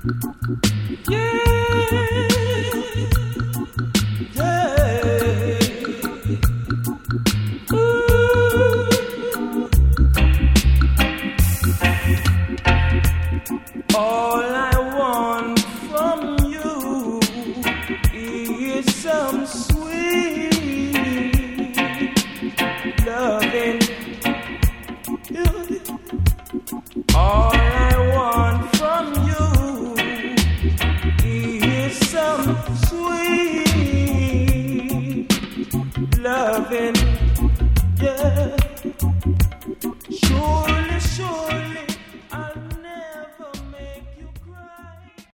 All I want from you is some sweet loving. All I want from you is some sweet loving.